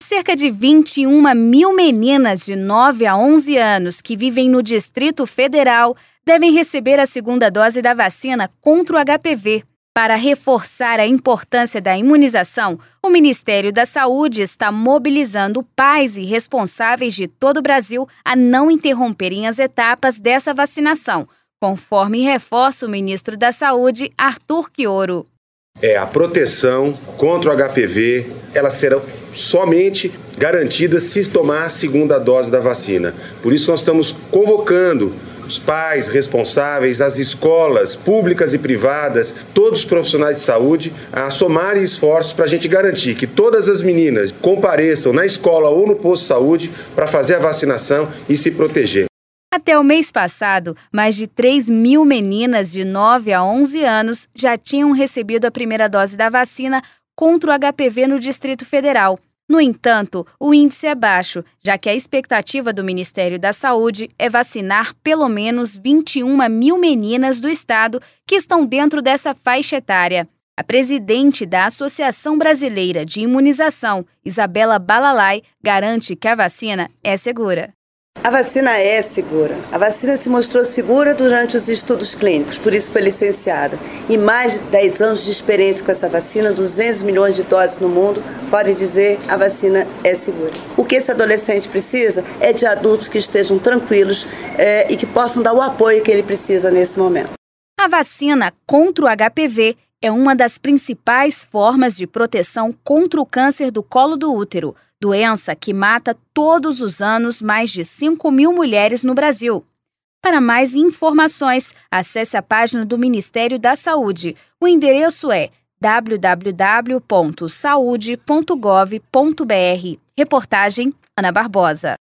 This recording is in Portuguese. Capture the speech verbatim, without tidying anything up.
cerca de vinte e uma mil meninas de nove a onze anos que vivem no Distrito Federal devem receber a segunda dose da vacina contra o H P V. Para reforçar a importância da imunização, o Ministério da Saúde está mobilizando pais e responsáveis de todo o Brasil a não interromperem as etapas dessa vacinação, conforme reforça o ministro da Saúde, Arthur Quioro. É, a proteção contra o H P V, ela será somente garantida se tomar a segunda dose da vacina. Por isso nós estamos convocando os pais responsáveis, as escolas públicas e privadas, todos os profissionais de saúde, a somarem esforços para a gente garantir que todas as meninas compareçam na escola ou no posto de saúde para fazer a vacinação e se proteger. Até o mês passado, mais de três mil meninas de nove a onze anos já tinham recebido a primeira dose da vacina contra o H P V no Distrito Federal. No entanto, o índice é baixo, já que a expectativa do Ministério da Saúde é vacinar pelo menos vinte e uma mil meninas do estado que estão dentro dessa faixa etária. A presidente da Associação Brasileira de Imunização, Isabela Balalai, garante que a vacina é segura. A vacina é segura. A vacina se mostrou segura durante os estudos clínicos, por isso foi licenciada. E mais de dez anos de experiência com essa vacina, duzentos milhões de doses no mundo, podem dizer que a vacina é segura. O que esse adolescente precisa é de adultos que estejam tranquilos é, e que possam dar o apoio que ele precisa nesse momento. A vacina contra o H P V é uma das principais formas de proteção contra o câncer do colo do útero, doença que mata todos os anos mais de cinco mil mulheres no Brasil. Para mais informações, acesse a página do Ministério da Saúde. O endereço é w w w ponto saude ponto gov ponto b r. Reportagem Ana Barbosa.